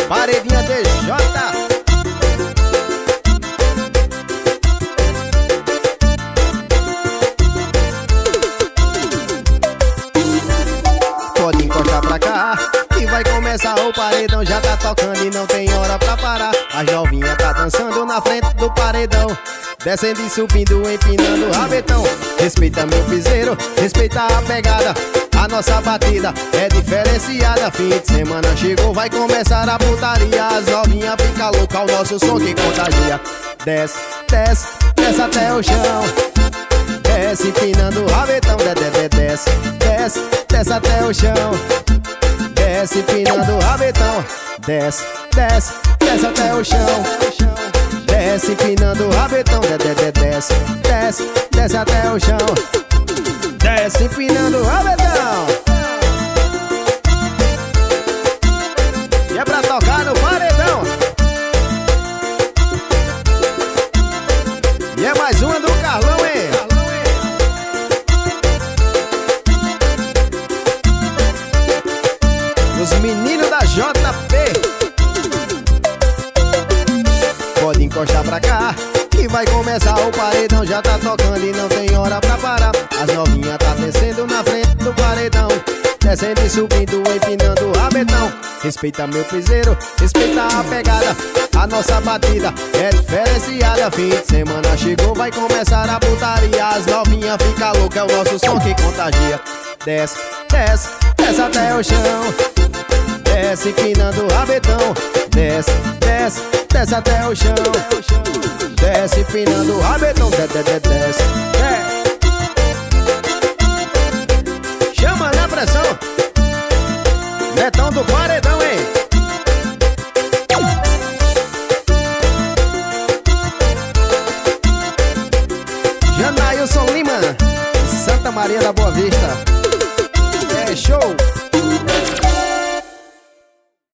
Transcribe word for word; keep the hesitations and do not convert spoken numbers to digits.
Paredinha D J. Pode encostar pra cá e vai começar o paredão. Já tá tocando e não tem hora pra parar. As novinhas tá dançando na frente do paredão, descendo e subindo, empinando o rabetão. Respeita meu piseiro, respeita a pegada. A nossa batida é diferenciada. Fim de semana chegou, vai começar a putaria. As novinhas fica louca, o nosso som que contagia. Desce, desce, desce até o chão. Desce empinando o rabetão, de, de, de, desce, desce, desce até o chão. Desce empinando o rabetão. Desce, desce, desce até o chão. Desce empinando o rabetão, de, de, de, desce, desce, desce até o chão. Desce empinando o rabetão. E é pra tocar no paredão. E é mais uma do Carlão, hein? Os meninos da J P. Pode encostar pra cá e vai começar o paredão. Já tá tocando e não tem hora pra parar. As novinhas tá descendo na frente do paredão, descendo e subindo, empinando o rabetão. Respeita meu piseiro, respeita a pegada. A nossa batida é diferenciada. Fim de semana chegou, vai começar a putaria. As novinhas fica louca, é o nosso som que contagia. Desce, desce, desce até o chão. Desce empinando o rabetão. Desce, desce, desce até o chão. Desce empinando o rabetão. De, de, de, desce, desce. Chama na pressão. Netão do paredão, hein? Janailson Lima, Santa Maria da Boa Vista. É show.